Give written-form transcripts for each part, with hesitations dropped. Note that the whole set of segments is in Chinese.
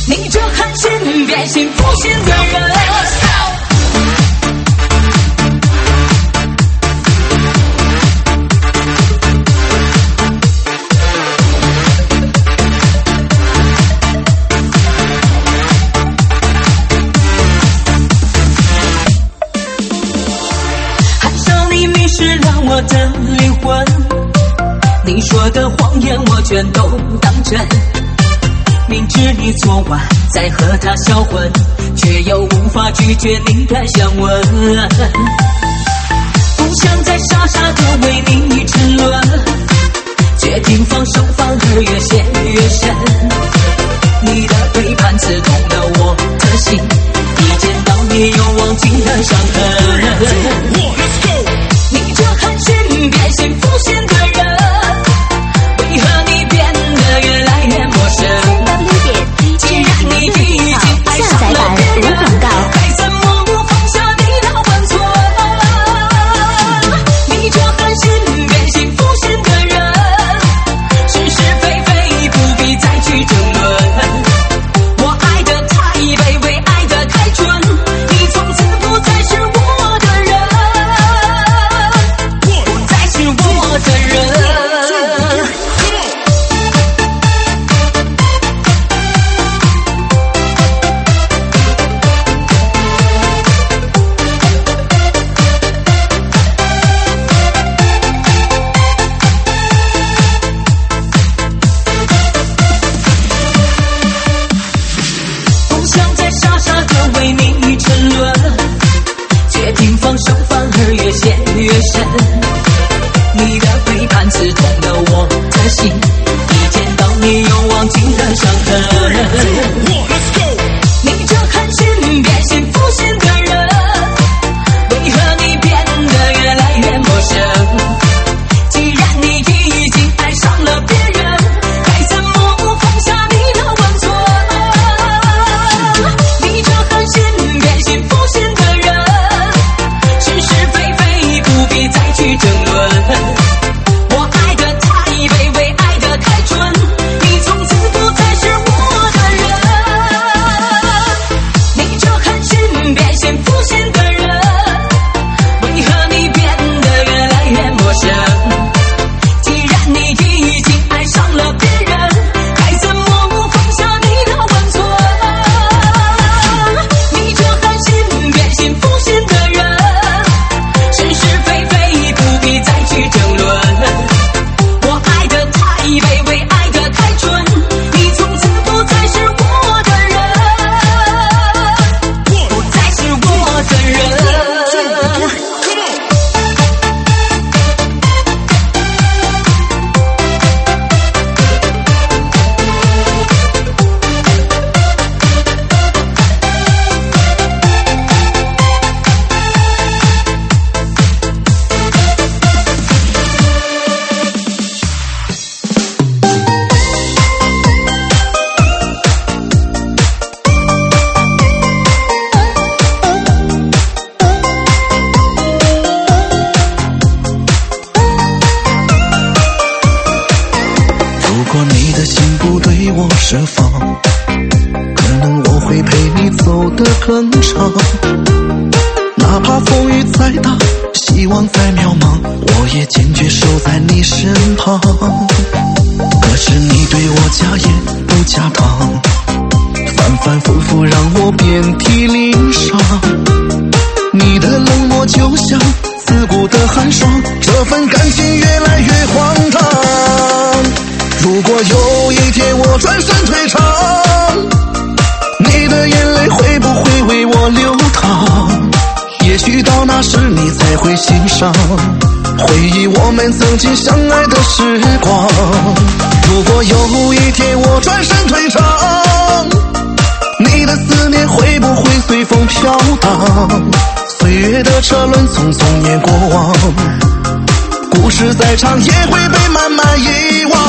你这狠心变心负心的人。我的灵魂，你说的谎言我全都当真，明知你昨晚在和他销魂，却又无法拒绝你的香吻，不想再傻傻的为你沉沦，决定放手反而越陷越深，你的背叛刺痛了我的心，一见到你又忘记了伤痕，你这狠心变心负心的人，为何你变得越来越陌生？既然你已经爱上了别人，该怎么不放下你的温存？你这狠心变心负心的人，是是非非不必再去争论。我爱得太卑微，爱得太蠢，你从此不再是我的人。我的人，不想再傻傻的为你沉沦，决定放手反而越陷越深，你的背叛刺痛了我的心，一见到你又忘记了伤痕，你这狠心变心负心的人，为何你变得越来越陌生？既然你已经爱上了别人，该怎么不放下你的温存？你这狠心变心负心的人，是是非非不必再去争论。我爱得太卑微，爱得太蠢，你从此不再是我的人。你这狠心变心负心的人，为何你变得越来越陌生？既然你已经爱上了别人，该怎么不放下你的温存？你这狠心变心负心的人，是是非非不必再去争论。我爱得太卑微，爱得太蠢，你从此不再是我的人，不再是我的人。 如果你的心不对我释放，可能我会陪你走得更长，哪怕风雨再大，希望再渺茫，我也坚决守在你身旁。可是你对我加盐不加糖，反反复复让我遍体鳞伤，你的冷漠就像刺骨的寒霜，这份感情越来越荒唐。如果有一天我转身退场，你的眼泪会不会为我流淌？也许到那时你才会欣赏，回忆我们曾经相爱的时光。如果有一天我转身退场，你的思念会不会随风飘荡？岁月的车轮匆匆碾过往，故事再长也会被慢慢遗忘。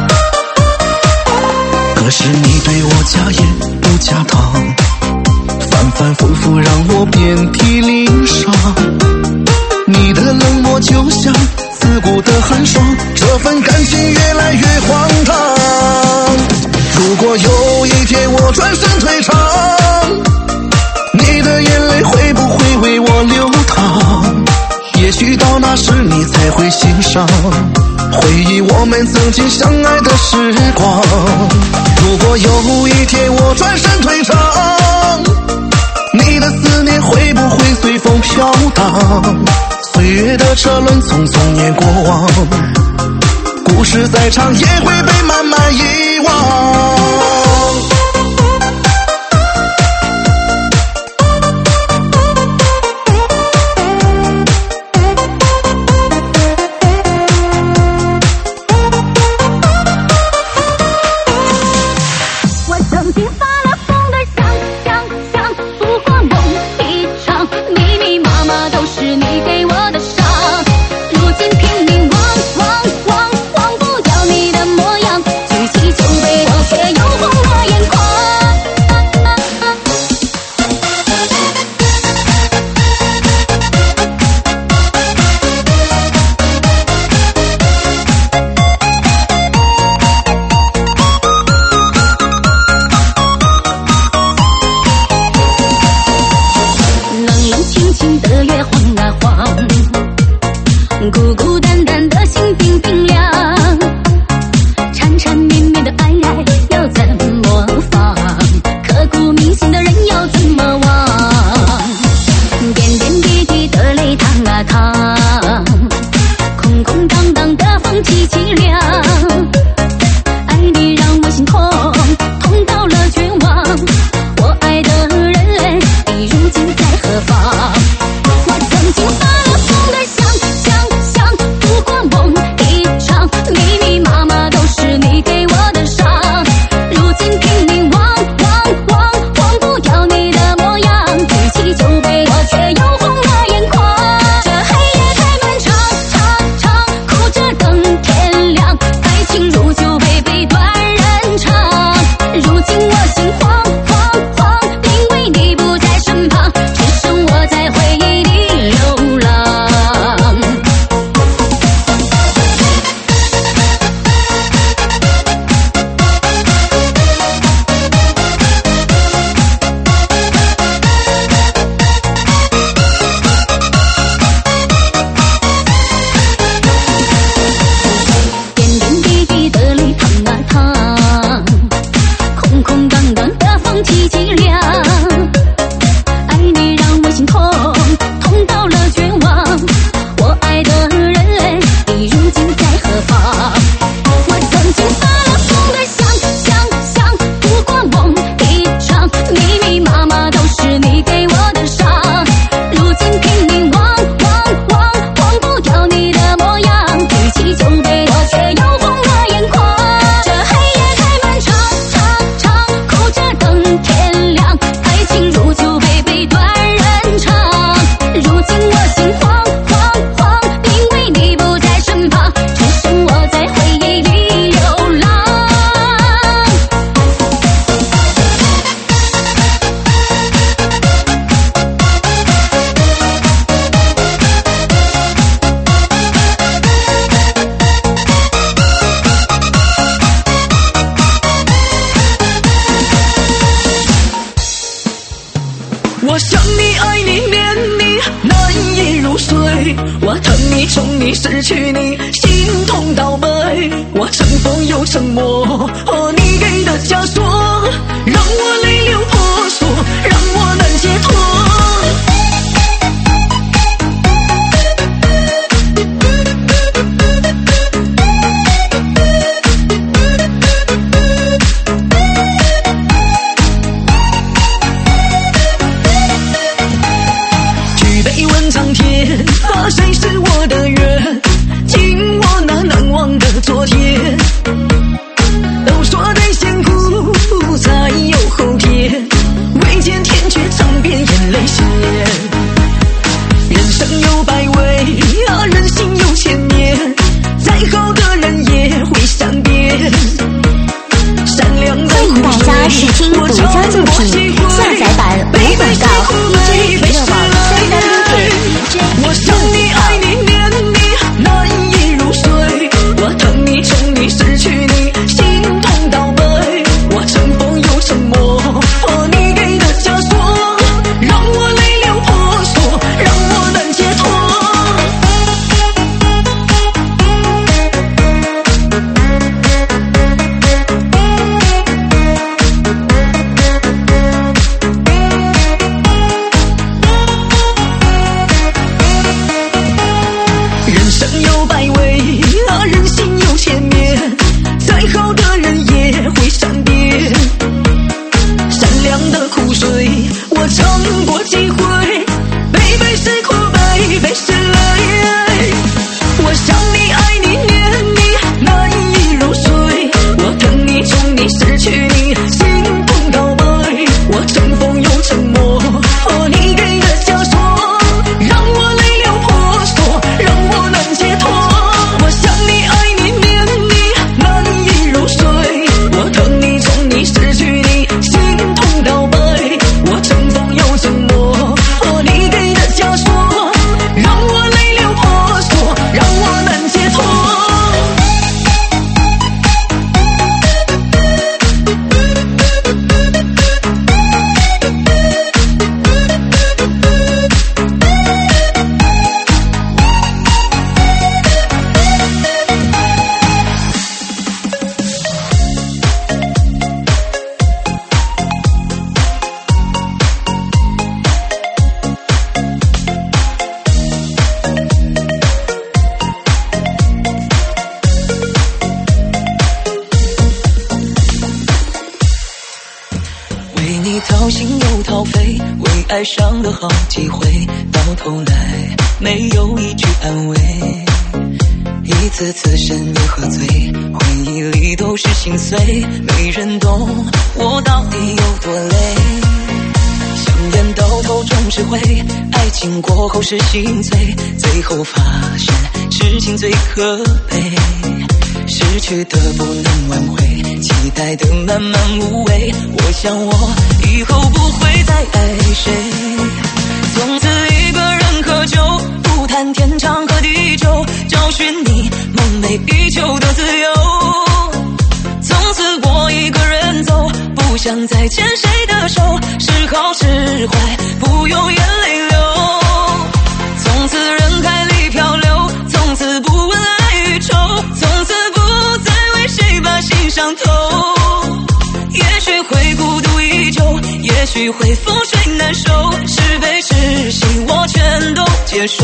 可是你对我加盐不加糖，反反复复让我遍体鳞伤。你的冷漠就像刺骨的寒霜，这份感情越来越荒唐。如果有一天我转身退场，你的眼泪会不会为我流淌？也许到那时你才会欣赏，回忆我们曾经相爱的时光。如果有一天我转身退场，你的思念会不会随风飘荡？岁月的车轮匆匆碾过往，故事再长也会被慢慢遗忘。 孤孤单单的心冰冰凉，缠缠绵绵的爱要怎么放？刻骨铭心的人要怎么忘？点点滴滴的泪淌啊淌，空空荡荡的风凄凄凉。爱你让我心痛，痛到了绝望。我爱的人，你如今在何方？我曾经发了疯的想。密密麻麻都是你给我的伤，如今拼命忘不掉你的模样，举起酒杯我却又红了眼眶。这黑夜太漫长，哭着等天亮，爱情如酒杯杯断人肠。如今我心慌，因为你不在身旁，只剩我在回忆里流浪。凄凄凉，爱你让我心痛，痛到了绝望。我爱的人，你如今在何方？我曾经发了疯的想，不过梦一场，密密麻麻都是你给我的伤。如今拼命忘不掉你的模样，举起酒杯我却又红了眼眶。这黑夜太漫长，哭着等天亮，爱情如酒杯杯断人肠。如今我心慌，因为你不在身旁，只剩我在回忆里流浪。 我想你，爱你，恋你，难以入睡。我疼你，宠你，失去你，心痛到背。我乘风又沉默，你给的枷锁，让我泪流婆娑，让我难解脱。苍天，谁是我的缘？紧握那难忘的昨天。都说人先苦，才入睡。我尝过几回，悲悲是苦，悲悲是泪。我想你，爱你，念你，难以入睡。我疼你，宠你，失去你，心痛到白。我乘风又沉默，你给的枷锁，让我泪流婆娑，让我难解脱。我想你，爱你，念你，难以入睡。我疼你，宠你，失去你，心痛到白。我乘风又沉默，你给的枷锁，让我泪流婆娑，让我难解脱。掏心又掏肺，为爱伤了好几回，到头来没有一句安慰。一次次深夜喝醉，回忆里都是心碎，没人懂我到底有多累。香烟到头终是灰，爱情过后是心醉，最后发现痴情最可悲。失去的不能挽回，期待的漫漫无味。我想我以后不会再爱谁，从此一个人喝酒，不谈天长和地久，找寻你梦寐以求的自由。从此我一个人走，不想再牵谁的手，是好是坏不用眼泪流。从此人海里漂流，从此不问爱与愁，从此不再为谁把心伤透。也许会孤独依旧，也许会覆水难收，是悲是喜我全都接受。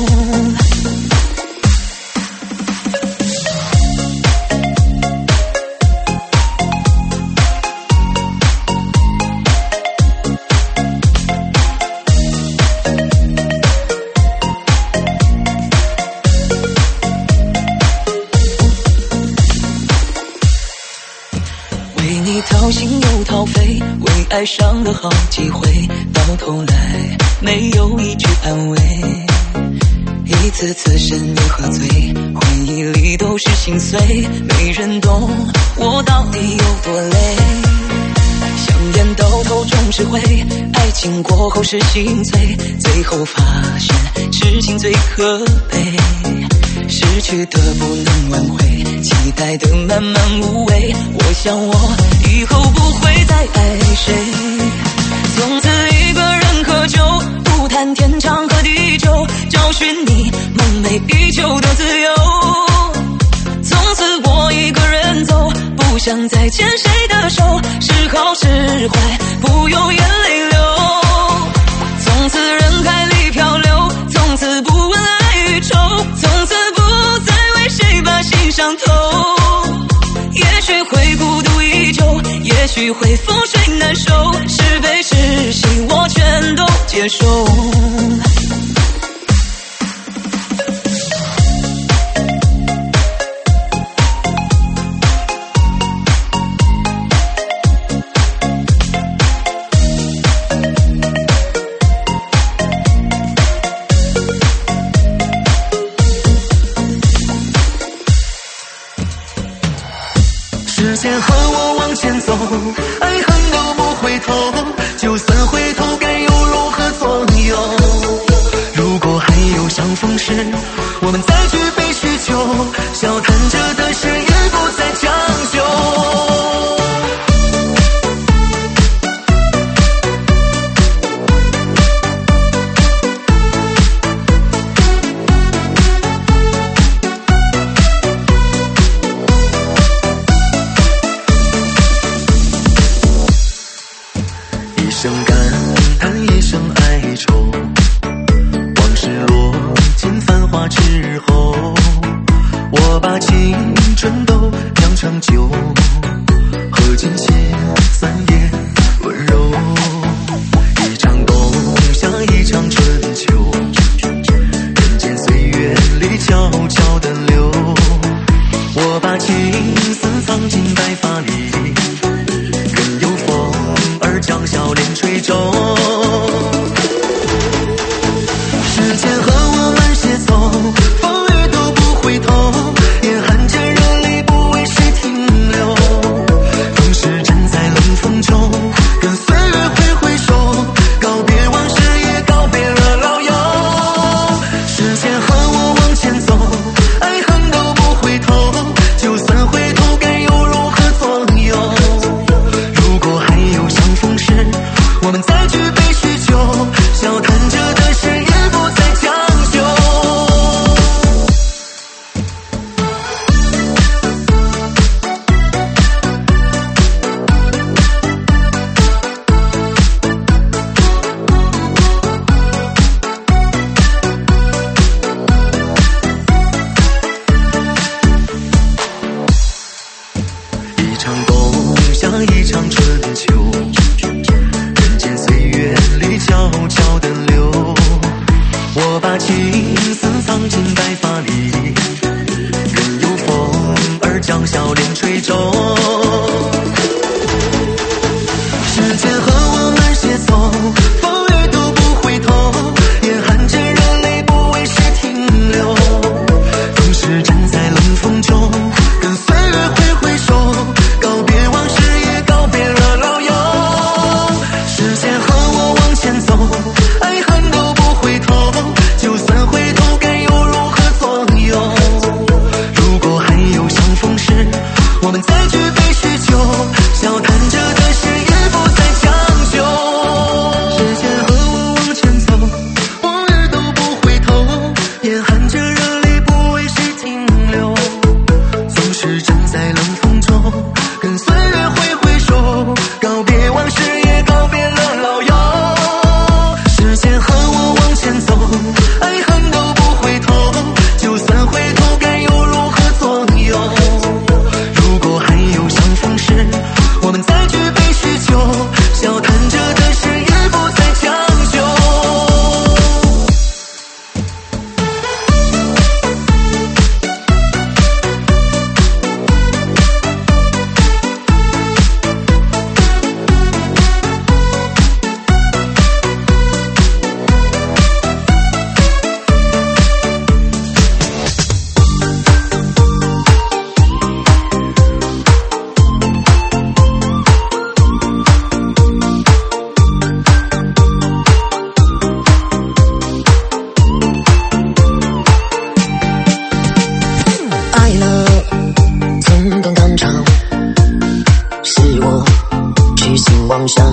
掏心又掏肺，为爱伤了好几回，到头来没有一句安慰。一次次深夜喝醉，回忆里都是心碎，没人懂我到底有多累。香烟到头终是灰，爱情过后是心醉，最后发现痴情最可悲。失去的不能挽回，期待的漫漫无味。我想我以后不会再爱谁，从此一个人喝酒，不谈天长和地久，找寻你梦寐以求的自由。从此我一个人走，不想再牵谁的手，是好是坏不用眼泪流。从此人海里漂流，从此不问爱与愁，从此不再为谁把心伤透。也许会孤独依旧，也许会覆水难收，是悲是喜我全都接受。 时间和我往前走，爱恨都不回头，就算回头该又如何左右？如果还有相逢时，我们再举杯叙旧，笑谈着的事也不再将就。一声感叹，一声哀愁，往事落尽繁华之后，我把青春都酿成酒，喝尽心酸也温柔。 将笑脸吹皱。时间和我们携手，风雨都不回头，眼含着热泪不为谁停留。风是站在冷风中，跟岁月挥挥手，告别往事也告别了老友。时间和我往前走，爱恨都不回头，就算回头该又如何左右？如果还有相逢时，我们再举杯叙旧，笑谈着的事也不再将就。一场冬像一场春秋，人间岁月里悄悄地流。我把情丝藏进白发里，任由风儿将笑脸吹皱。时间和我们携手，风雨都不回头，眼含着热泪不为谁停留。风是站在冷风中，跟岁月挥挥手，告别往事也告别了老友。时间和我往前走，爱恨都不回头，就算回头该又如何左右？如果还有相逢时，我们再举杯叙旧，笑谈着的事也不再将就。时间和我往前走，风雨都不回头，眼含着热泪不为谁停留。总是站在冷风中，跟岁月挥挥手，告别往事也告别了老友。时间和我往前走，爱恨都不回头，就算回头该又如何左右？如果还有相逢时，我们再举杯叙旧，笑谈着的事也不再将就。 爱了，寸断肝肠，是我痴心妄想。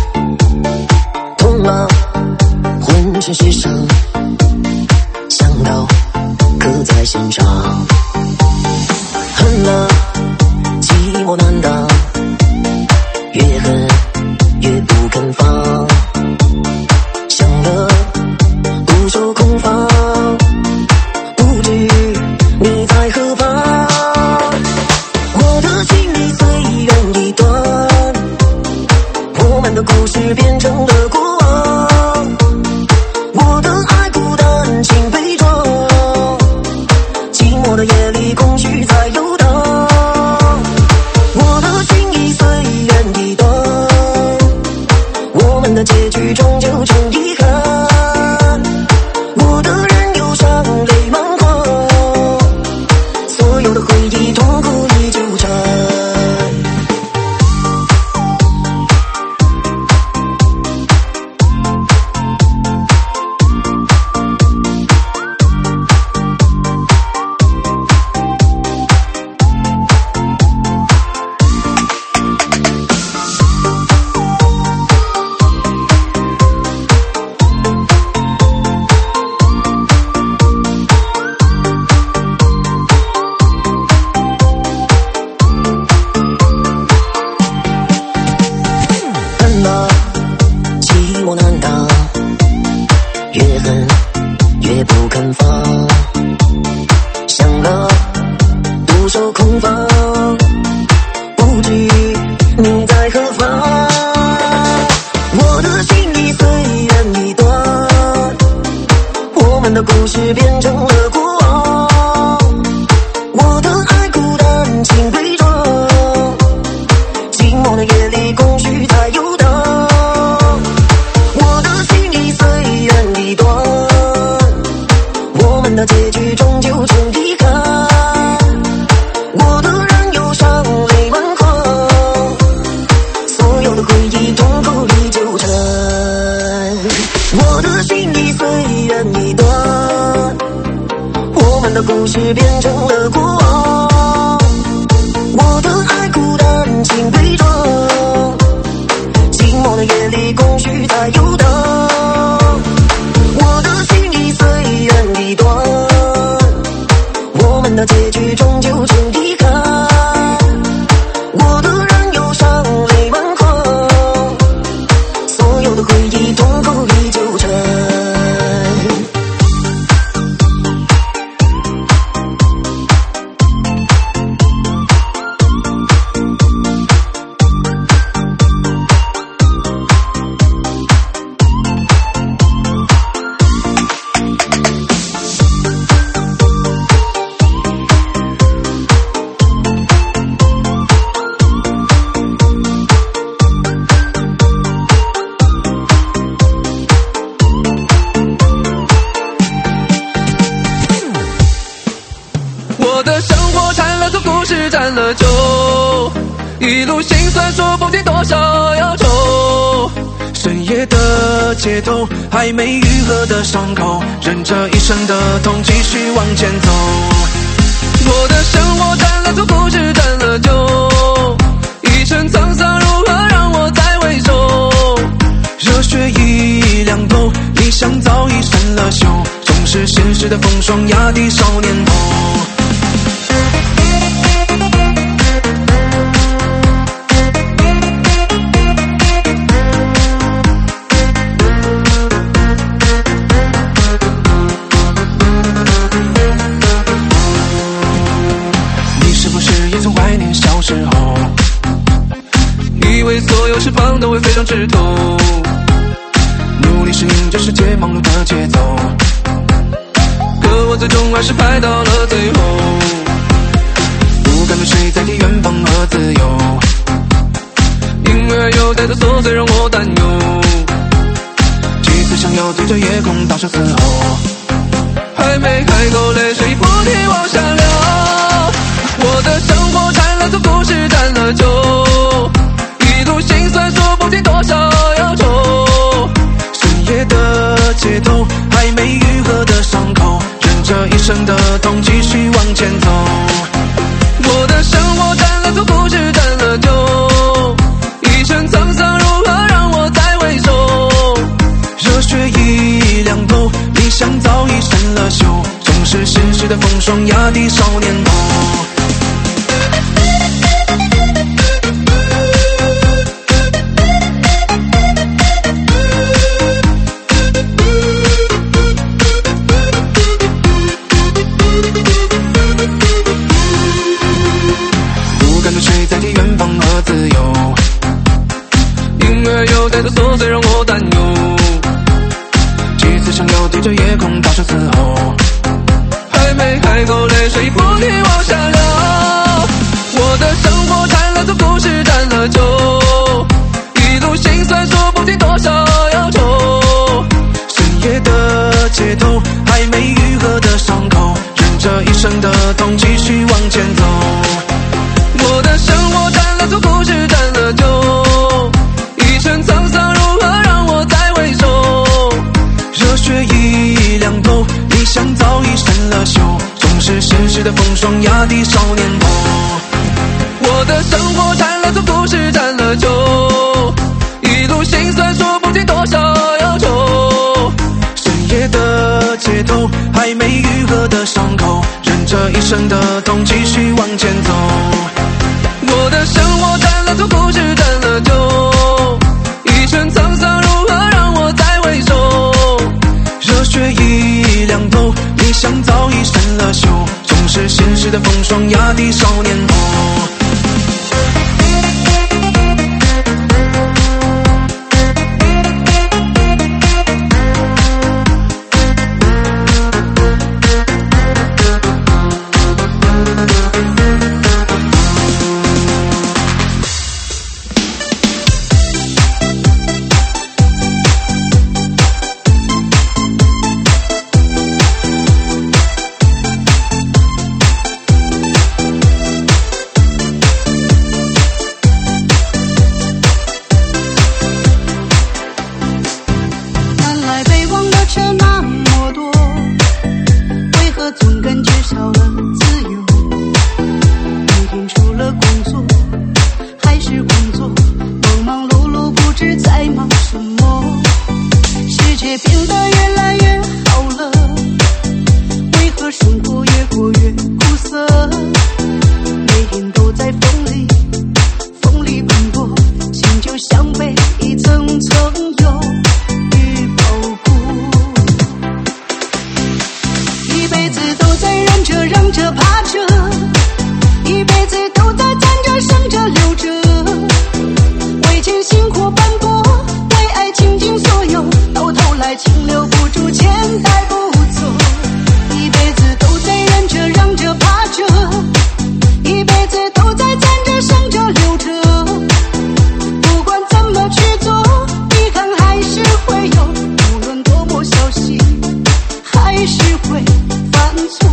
痛了，浑身是伤，想到刻在心上。恨了，寂寞难当，越恨越不肯放。想了，独守空房，不知你在何方？我的心里虽然一段，我们的故事变成了过往。我的爱孤单情悲壮，寂寞的夜里空虚在游荡。我的心意虽然一段，我们的结局终究成遗憾。我的人忧伤泪满眶，所有的回忆痛苦已纠缠。恨了，寂寞难当，越恨越不肯放。想了，独守空房，不知你在何方。我的心里虽然一段，我们的故事变成了过往。我的爱孤单情悲壮，寂寞的夜里空虚在游荡。 忆痛苦里纠缠。我的心已随缘已断，我们的故事变成了过往。我的爱孤单情悲壮，寂寞的夜里空虚在游荡。我的心已随缘已断，我们的结局终究成遗憾。我的人忧伤泪满眶，所有的回忆痛苦里纠缠。 我的生活掺了错，故事沾了酒，一路心酸说不尽多少忧愁。深夜的街头，还没愈合的伤口，忍着一生的痛继续往前走。我的生活沾了错，故事沾了酒，一身沧桑如何让我再回首？热血已凉透，理想早已生了锈，总是现实的风霜压低少年头。怀念小时候，以为所有释放都会飞上枝头，努力适应这世界忙碌的节奏，可我最终还是排到了最后。不敢对谁再提远方和自由，因为有太多琐碎让我担忧。几次想要对着夜空大声嘶吼，还没开口，泪水不停往下流。我的生活掺了错，故事沾了酒，一路心酸说不尽多少忧愁。深夜的街头，还没愈合的伤口，忍着一生的痛继续往前走。我的生活沾了错，故事沾了酒，一身沧桑如何让我再回首？热血已凉透，理想早已生了锈，总是现实的风霜压低少年头。有太多琐碎让我担忧，几次想要对着夜空大声嘶吼，还没开口，泪水不停往下流。我的生活掺了错，故事沾了酒，一路心酸说不尽多少忧愁。深夜的街头，还没愈合的伤口，忍着一生的痛继续往前走。我的生活沾了错，故事沾了酒，一身沧桑如何让我再回首？热血已凉透，理想早已生了锈，总是现实的风霜压低少年头。我的生活掺了错，故事沾了酒，一路心酸说不尽多少忧愁。深夜的街头，还没愈合的伤口，忍着一生的痛继续往前走。我的生活沾了错，故事沾了酒，一身沧桑如何让我再回首？热血已凉透，理想早已生了锈，总是现实的风霜压低少年头。 在忙什么？世界变得越来越好了，为何生活越过越苦涩？每天都在风里奔波，心就像被一层层忧郁包裹，一辈子都在忍着让着怕着，一辈子都在站着生着留着，为钱辛苦奔波，为爱倾尽所有，到头来情留不住，钱带不走，一辈子都在忍着让着怕着，一辈子都在站着生着留着，不管怎么去做，遗憾还是会有，无论多么小心还是会犯错。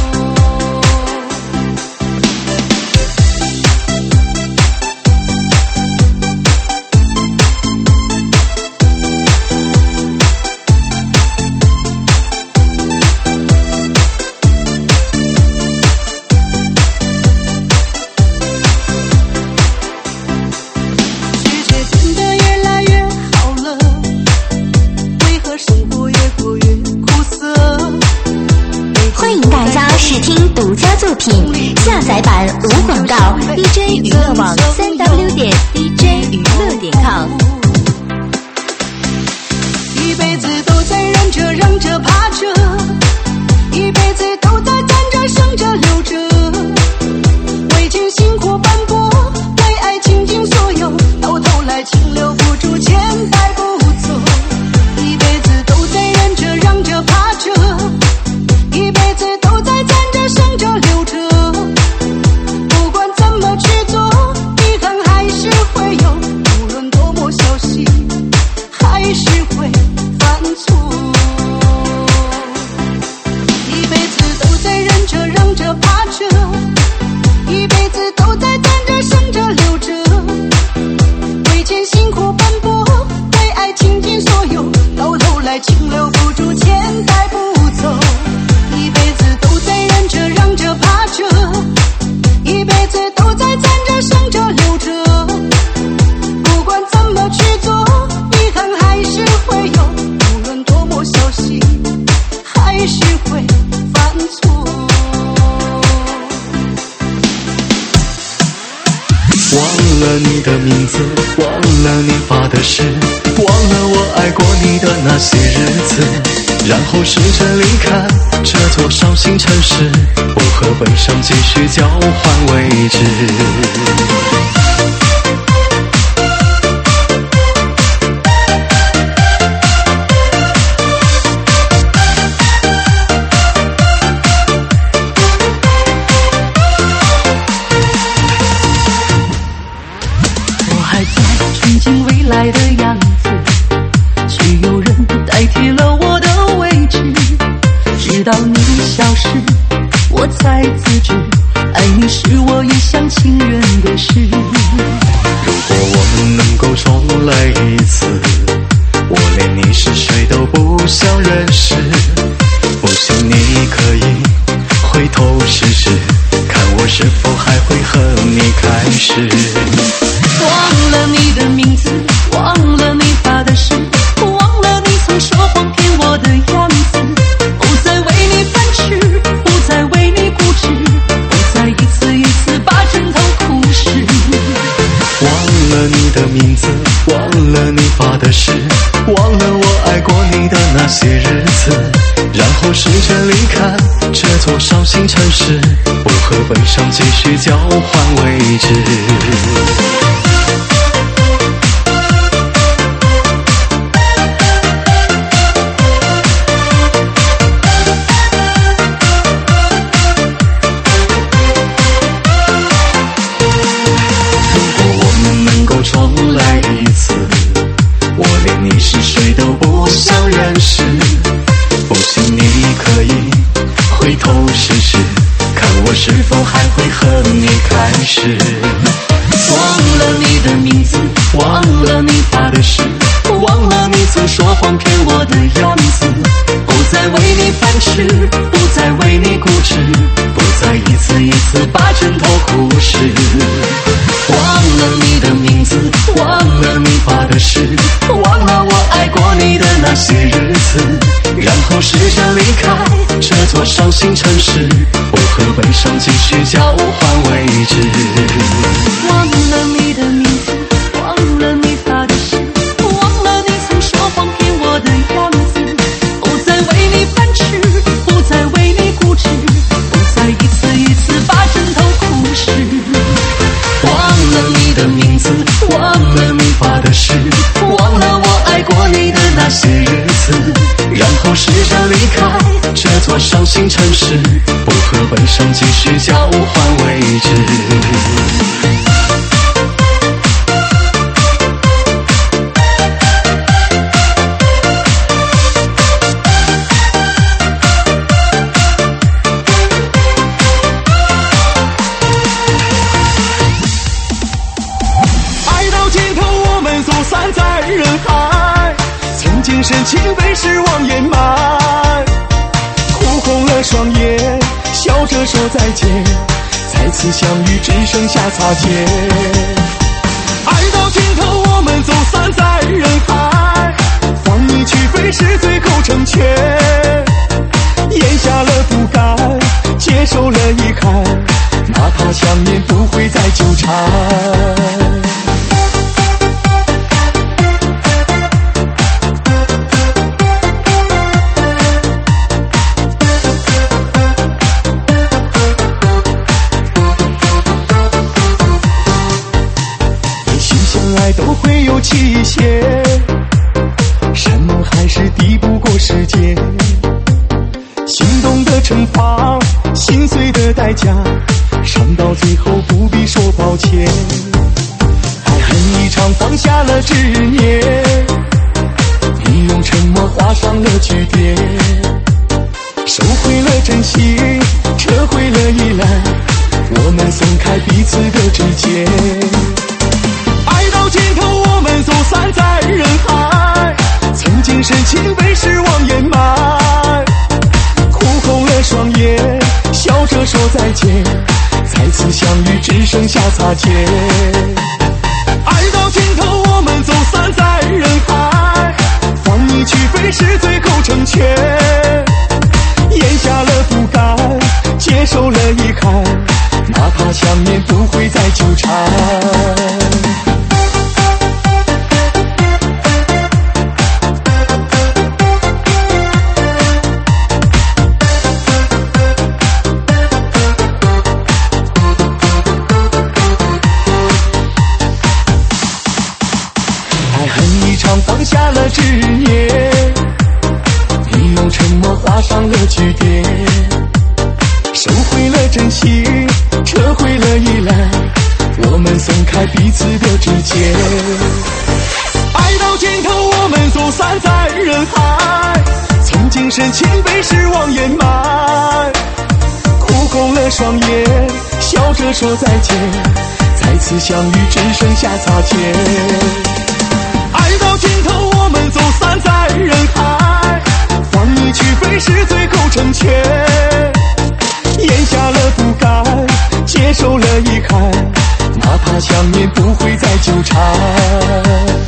下载版无广告 ，DJ 娱乐网3w.dj娱乐.com。 一辈子都在忍着让着怕着，一辈子都在站着生着留着，为钱辛苦奔波，为爱倾尽所有，到头来情留不住，钱带不走，一辈子都在忍着让着怕着，一辈子都在站着生着留着，不管怎么去做，遗憾还是会有，无论多么小心还是会犯错，一辈子都在忍着让着怕着，一辈子都在站着生着留着，为钱辛苦奔波，为爱倾尽所有，到头来情留不住，钱带不走，一辈子都在忍着让着怕着，一辈子都在站着生着留着，不管怎么去做，遗憾还是会有，无论多么小心还是会犯错。 忘了你的名字，忘了你发的誓，忘了我爱过你的那些日子，然后试着离开这座伤心城市，我和悲伤继续交换位置。 未来的样子，却有人代替了我的位置，直到你消失，我才自知，爱你是我一厢情愿的事。 如果我们能够重来一次，我连你是谁都不想认识，不信你可以回头试试，看我是否还会和你开始。 忘了你的名字，忘了你发的誓，忘了你曾说谎骗我的样子，不再为你繁殖，不再为你固执，不再一次一次把枕头哭湿。 忘了你的名字，忘了你发的誓，忘了我爱过你的那些日子，然后试着离开这座伤心城市，我和悲伤继续交换位置。重来一次，我连你是谁都不想认识，不信你可以回头试试，看我是否还会和你开始。 忘了你的名字，忘了你发的誓，忘了你曾说谎骗我的样子，不再为你繁殖，不再为你固执，不再一次一次把枕头哭湿。忘了你的名字，忘了你发的誓， 座伤心城市，不和悲伤继续交换位置。 忘了你的名字，忘了你发的誓，忘了你曾说谎骗我的样子，不再为你繁殖，不再为你固执，不再一次一次把枕头哭湿。 忘了你的名字，忘了你发的誓，忘了我爱过你的那些日子，然后试着离开这座伤心城市，不和悲伤继续交换位置。 深情被失望掩埋，哭红了双眼，笑着说再见，再次相遇只剩下擦肩。爱到尽头我们走散在人海，放你去飞是最后成全，咽下了不甘，接受了遗憾，哪怕想念不会再纠缠。都会有期限，什么还是抵不过时间，心动的惩罚，心碎的代价，伤到最后不必说抱歉。爱恨一场，放下了执念，你用沉默画上了句点，收回了真心，撤回了依赖，我们松开彼此的指尖。爱到尽头我们走散在人海，曾经深情被失望掩埋，哭红了双眼，笑着说再见，再次相遇只剩下擦肩。爱到尽头我们走散在人海，放你去飞是最后成全，咽下了不甘，接受了遗憾，哪怕想念不会再纠缠。放下了执念，你用沉默画上了句点，收回了真心，撤回了依赖，我们松开彼此的指尖。爱到尽头我们走散在人海，曾经深情被失望掩埋，哭红了双眼，笑着说再见，再次相遇只剩下擦肩。爱到尽头我们走散在人海，放你去飞是最后成全，咽下了不甘，接受了遗憾，哪怕想念不会再纠缠。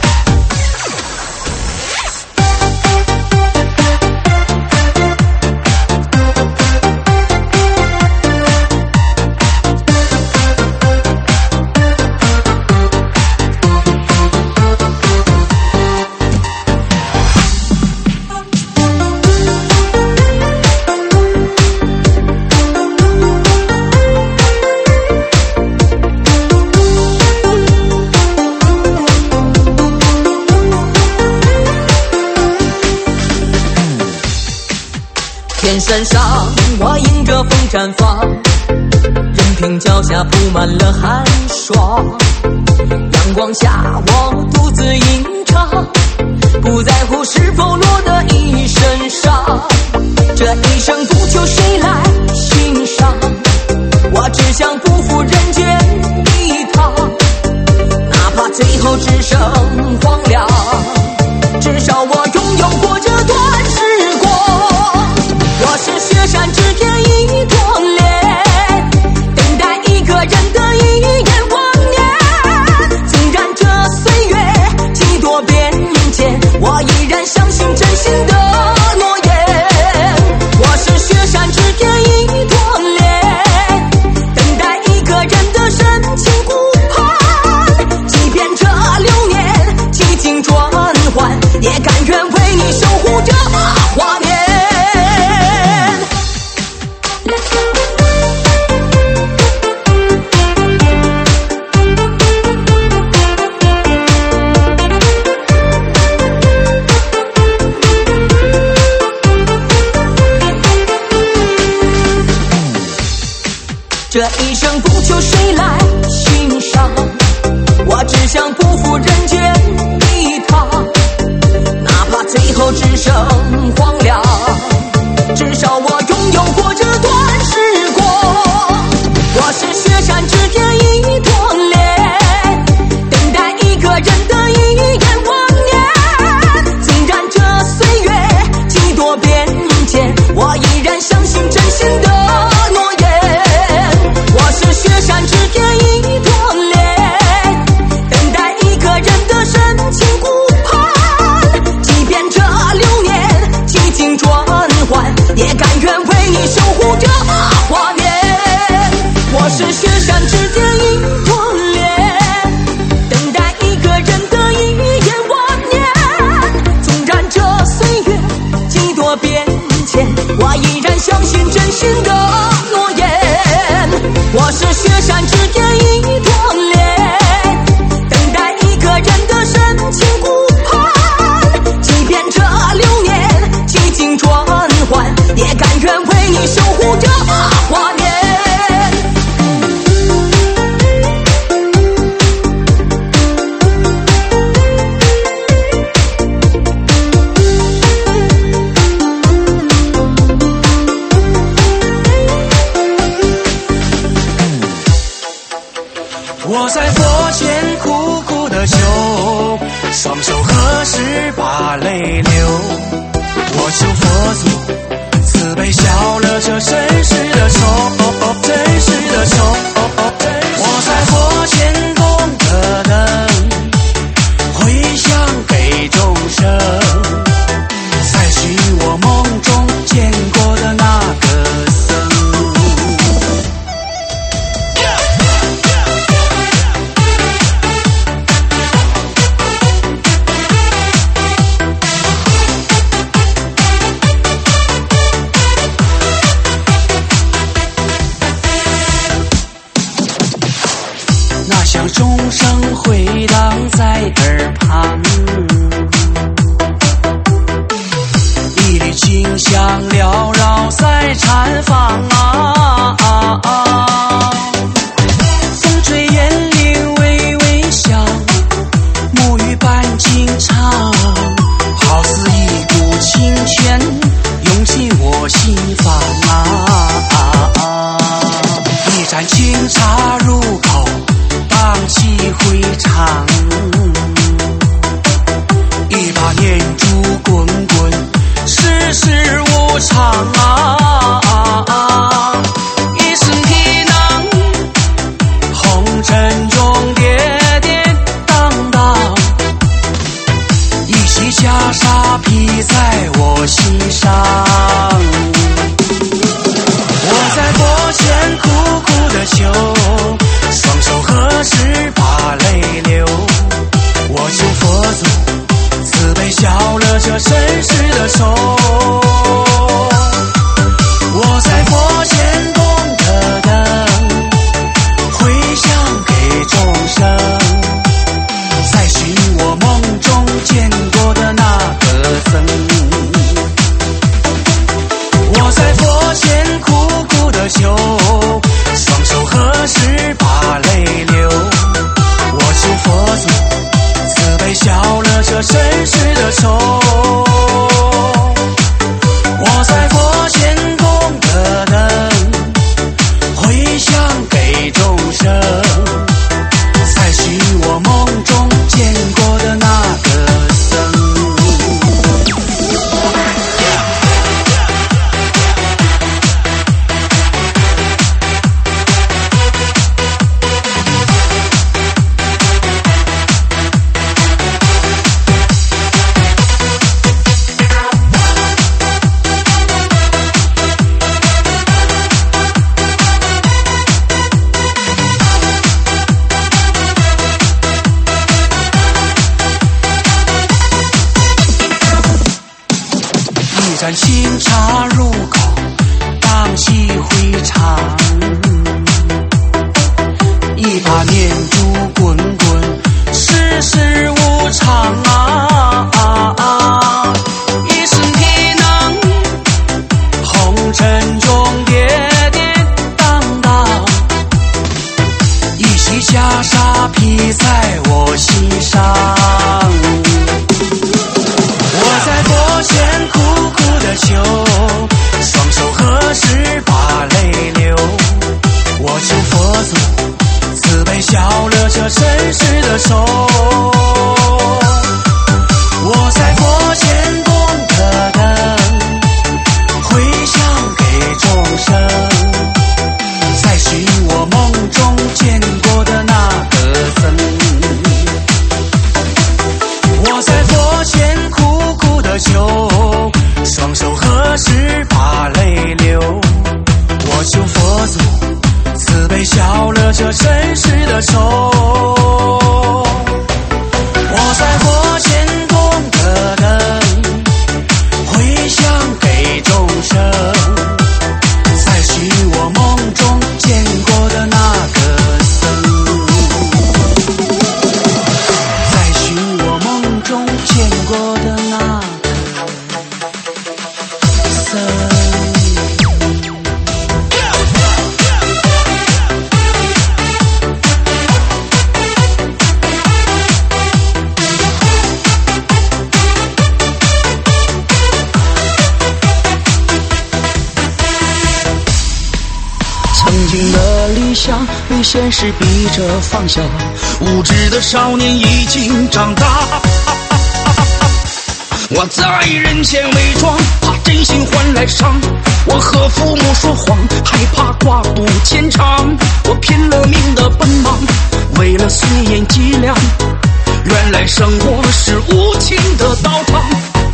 天山上我迎着风绽放，任凭脚下铺满了寒霜，阳光下我独自吟唱，不在乎是否落得一身伤，这一生不求谁来欣赏，我只想不负人间一趟，哪怕最后只剩荒凉，至少我拥有过这段时光。我是雪山之巅一朵莲，等待一个人的一眼望念，纵然这岁月几多变迁，我依然相信真心的诺言。我是雪山之这一生不求谁来欣赏，我只想不负人间一趟，哪怕最后只剩荒凉，至少我拥有过这段时光。我是雪山之巅一朵莲，等待一个人的一眼万年。纵然这岁月几多变迁，我依然相信真心的诺言。我是雪山之巅一朵莲，等待一个人的深情顾盼。即便这流年几经转换，也甘愿为你守护这华年。我是雪山之巅一朵莲，等待一个人的一眼万年。纵然这岁月几多变迁，我依然相信真心的诺言。我是雪山之巅一朵莲，等待一个人的深情顾盼。即便这流年几经转换，也甘愿为你守护这华年。 我在佛前苦苦的求，双手合十把泪流。我求佛祖慈悲消了这身世的愁，真实的愁。我在佛前功德灯，回向给众生，采取我梦中见过的那个僧。那响钟声回荡在耳旁，一缕清香缭绕在禅房风吹烟铃微微响，沐浴伴经常，好似一股清泉涌进我心房一盏清茶入口，荡气回肠，一把念珠滚滚，世事无常一身皮囊，红尘中跌跌荡荡，一袭袈裟披在我心上。我在佛前苦苦的求，双手合十把泪流。我求佛祖慈悲消了这身世的愁。我在佛前功德灯，回向给众生，采取我梦中见过的那个僧。我在佛前苦苦的求，双手合十把泪流。我求佛祖慈悲消了这身世的愁。我在佛前功德灯，回向给众生，采取我梦中见过的那个僧。一盏清茶入口，荡气回肠，一把念珠滚滚，世事无常一身皮囊，红尘中跌跌荡荡， 过的那个色。 曾经的理想被现实逼着放下，无知的少年已经长大。我在人前伪装，怕真心换来伤。我和父母说谎，害怕挂肚牵肠。我拼了命的奔忙，为了碎眼伎俩。原来生活是无情的刀场。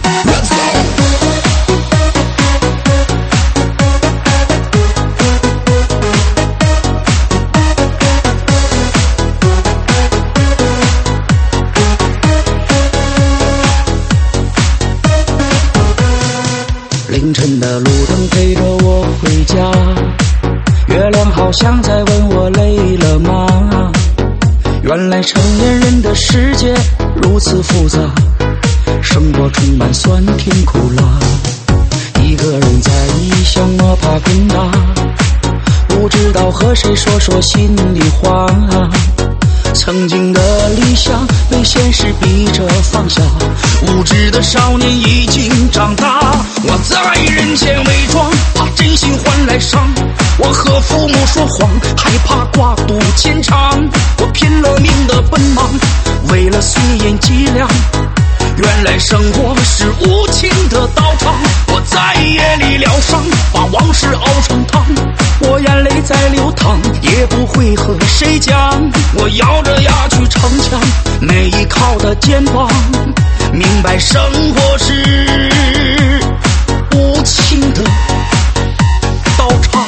凌晨的路灯陪着我回家，月亮好像在问我累了吗？原来成年人的世界如此复杂，生活充满酸甜苦辣。一个人在异乡，我怕更大，不知道和谁说心里话。曾经的理想被现实逼着放下，无知的少年已经长大。我在人前伪装，怕真心换来伤。我和父母说谎，害怕挂肚牵肠。我拼了命的奔忙，为了碎眼伎俩。原来生活是无情的刀场。我在夜里疗伤，把往事熬成汤。我眼泪在流淌，也不会和谁讲。我咬着牙去逞强，没依靠的肩膀，明白生活是无情的刀场。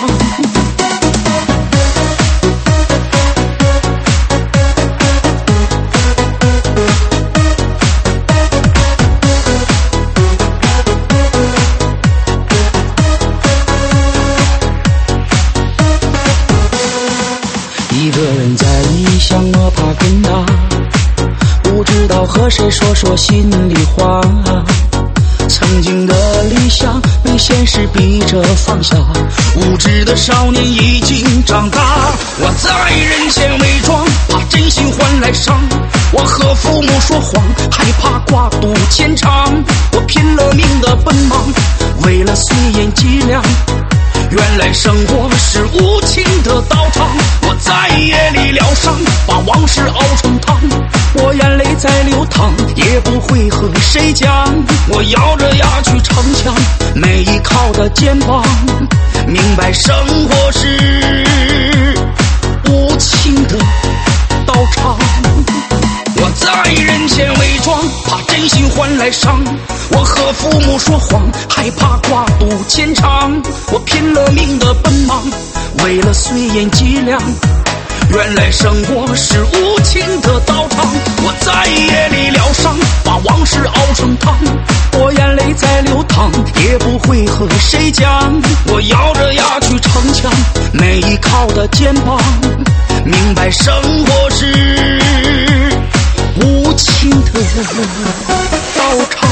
一个人在异乡，我怕更大，不知道和谁说心里话。曾经的理想被现实逼着放下，无知的少年已经长大。我在人前伪装，怕真心换来伤。我和父母说谎，害怕挂肚牵肠。我拼了命的奔忙，为了碎眼伎俩。原来生活是无情的刀场。我在夜里疗伤，把往事熬成汤。我眼泪在流淌，也不会和谁讲。我咬着牙去逞强，没依靠的肩膀，明白生活是无情的刀场。我在人前伪装，怕真心换来伤。我和父母说谎，害怕挂肚牵肠。我拼了命的奔忙，为了碎眼伎俩。原来生活是无情的刀场。我在夜里疗伤，把往事熬成汤。我眼泪在流淌，也不会和谁讲。我咬着牙去逞强，没依靠的肩膀，明白生活是无情的刀场。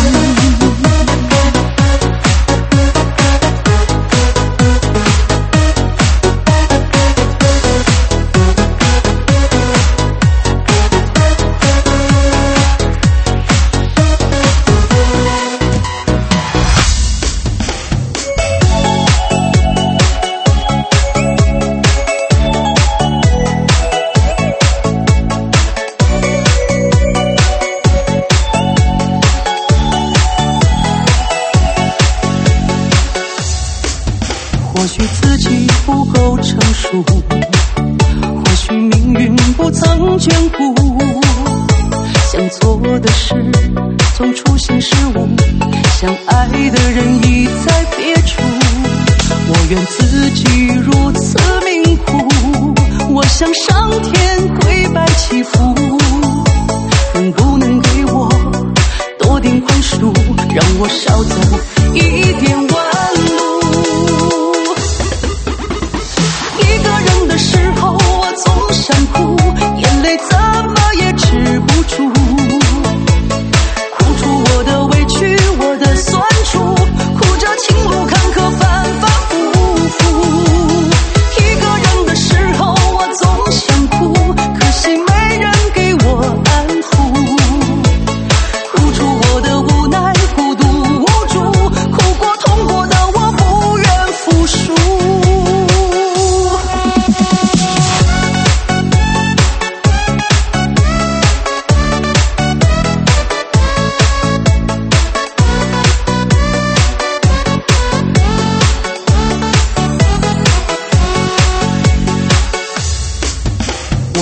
或许自己不够成熟，或许命运不曾眷顾，想做的事总出现失误，相爱的人已在别处。我愿自己如此命苦，我向上天跪拜祈福，能不能给我多点宽恕，让我少走一点弯路。一个人的时候我总想哭，眼泪怎么也止不住，哭出我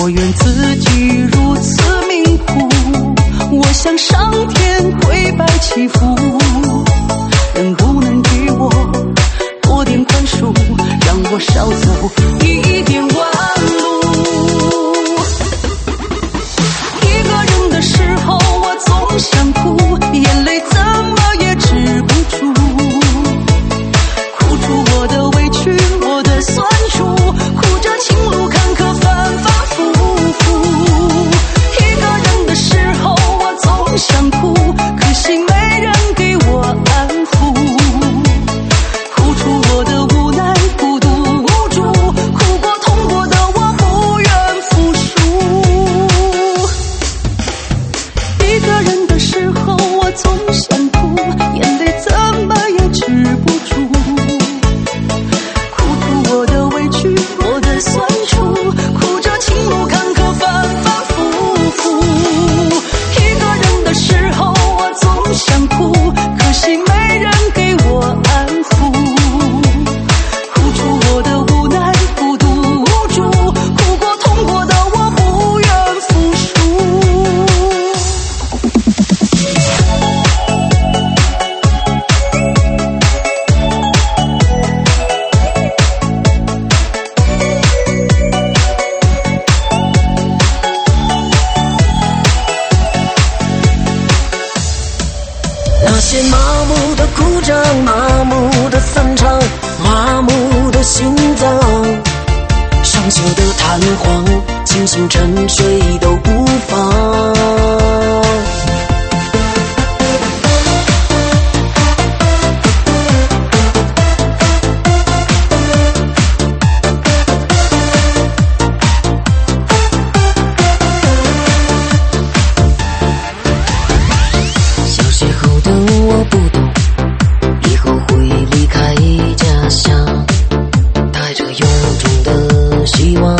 我愿自己如此迷糊，我想上天会白祈福，能不能给我多点宽恕，让我少走一点弯路。一个人的时候我总想哭，眼泪怎么也止不住，哭出我的委屈，我的酸楚，哭着情路坎坷反反复复。一个人的时候我总想哭，可惜没人给我安抚，哭出我的无奈，孤独无助，哭过痛过的我不愿服输。一个人的时候我总想哭，眼泪怎么也止不住，哭出我的委屈，我的酸楚，哭着情路坎坷反反复复。一个人的时候我总想哭，可惜没人给我安抚，哭出我的无奈，孤独无助，哭过痛过的我不愿服输。 那些麻木的鼓掌，麻木的散场，麻木的心脏，生锈的弹簧，清醒沉睡都无妨。小时候的我不懂，以后会离开家乡，带着臃肿的希望，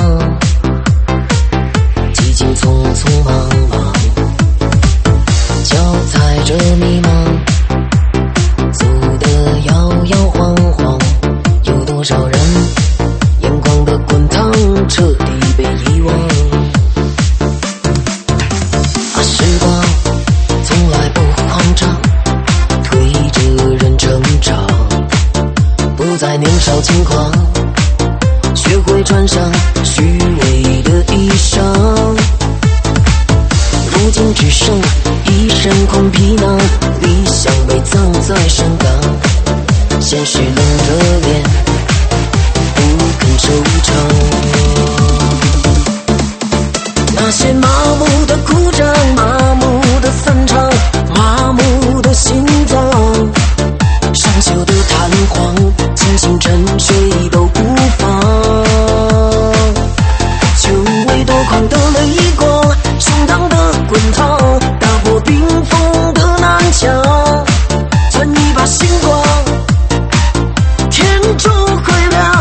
几经匆匆忙忙，脚踩着迷茫，走得摇摇晃晃，有多少人眼光的滚烫，彻底被遗忘。时光从来不慌张，推着人成长，不再年少轻狂，学会穿上虚伪的衣裳。如今只剩一身空皮囊，理想被葬在山岗，现实冷着脸，不肯收场。那些麻木的鼓掌，麻木的散场，麻木的心脏，生锈的弹簧，清醒沉睡都无妨。久违多狂的泪光，胸膛的滚烫，打破冰封的南墙，攥一把星光，天终会亮。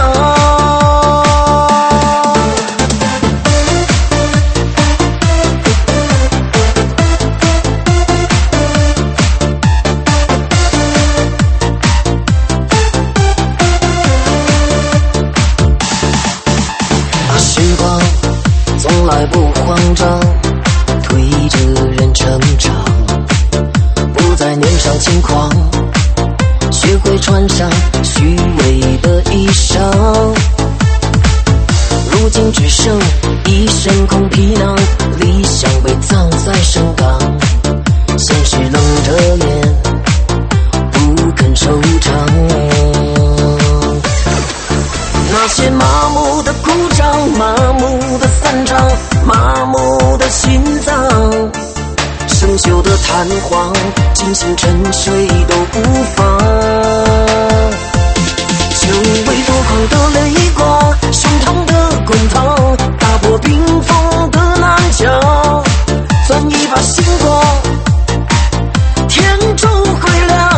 时光从来不慌张，推着人成长，不再年少轻狂，学会穿上虚伪的衣裳。如今只剩一身空皮囊，理想被葬在山岗，现实冷着脸，不肯收场。那些麻木的鼓掌，麻木的散场，麻木的心脏，生锈的弹簧，清醒沉睡都无妨。久违多狂的泪光，胸膛的滚烫，打破冰封的南墙，攥一把星光，天终会亮。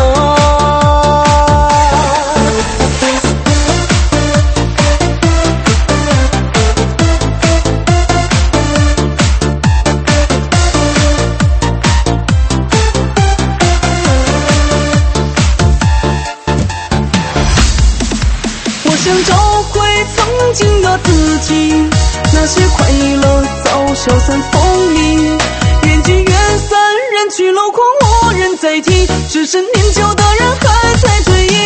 想找回曾经的自己， 那些快乐早消散风里，缘聚缘散，人去楼空，无人再提，只剩念旧的人还在追忆。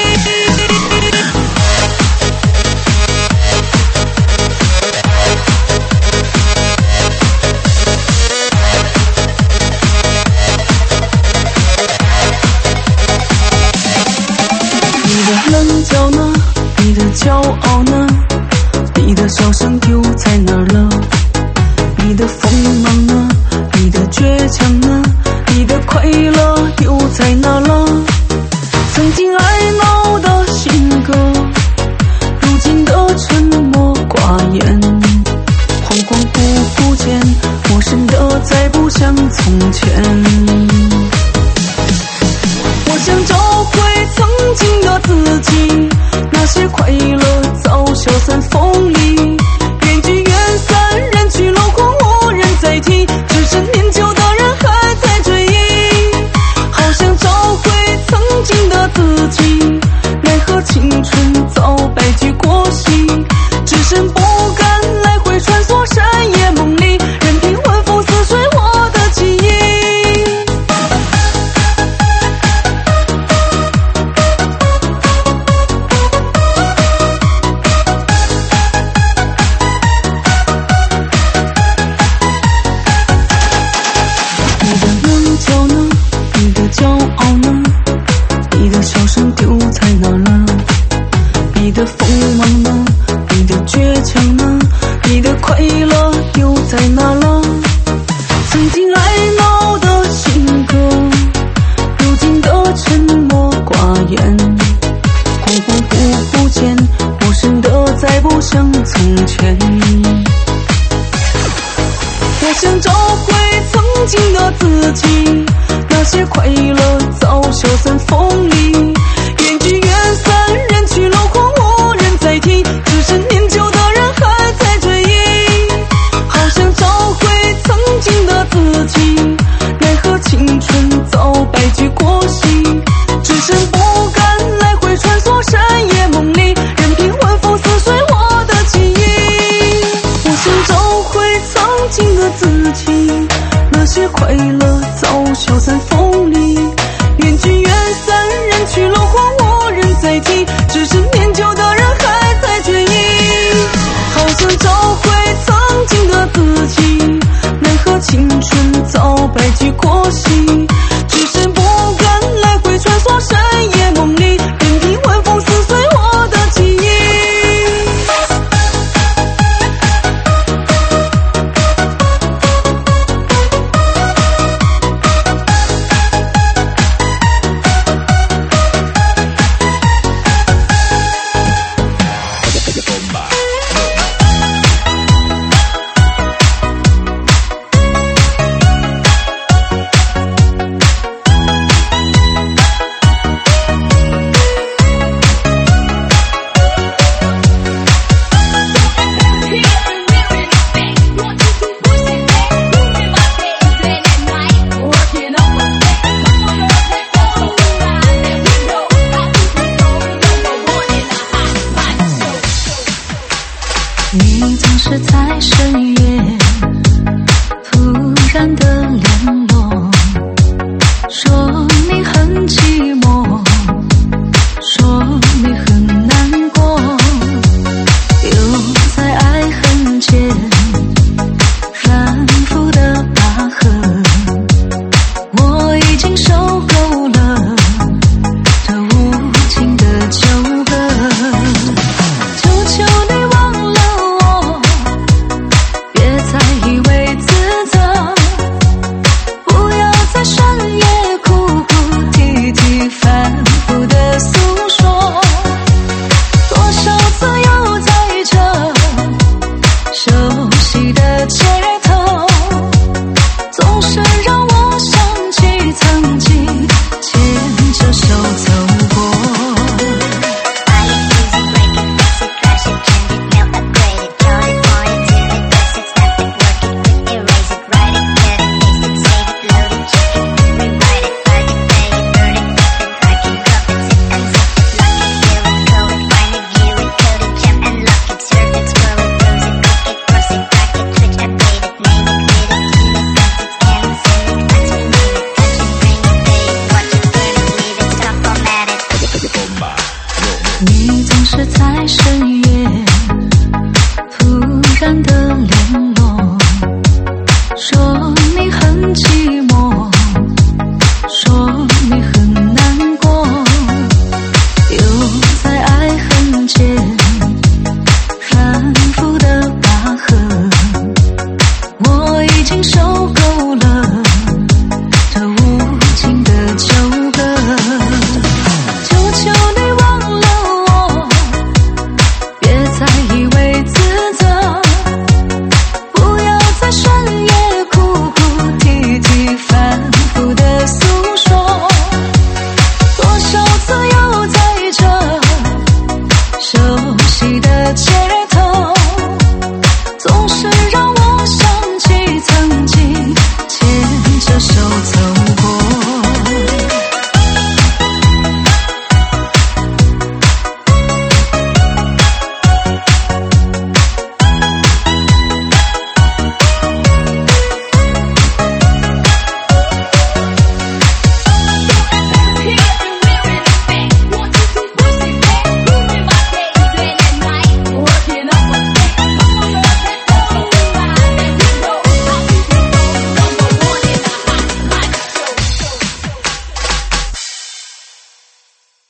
你的棱角呢？你的骄傲呢？你的笑声丢在哪儿了？你的锋芒呢？你的倔强呢？你的快乐又在哪了？曾经爱闹的性格，如今的沉默寡言，惶惶不见，陌生的再不像从前。我想找回曾经的自己，那些快乐早消散风里，缘聚缘散，人去楼空，无人再提，只剩念旧的人还在追忆。好想找回曾经的自己，奈何青春早白驹过隙，只剩不甘来回穿梭山野梦里，任凭晚风撕碎我的记忆。你的棱角呢？你的骄傲呢？你的笑声丢在哪了？你的锋芒呢？你的倔强呢？你的快乐又在哪了？曾经爱闹的性格，如今的沉默寡言，恍恍不见，陌生的再不像从前。我想找回曾经的自己，那些快乐早消散风里，缘聚缘散，人去楼空，无人再提，只剩念旧的人还在追忆。好想找回曾经的自己，奈何青春早白驹过隙，只剩不甘来回穿梭山野梦里，任凭晚风撕碎我的记忆。我想找回曾经的自己，那些快乐早消散风里，缘聚缘散。 你总是在深夜突然的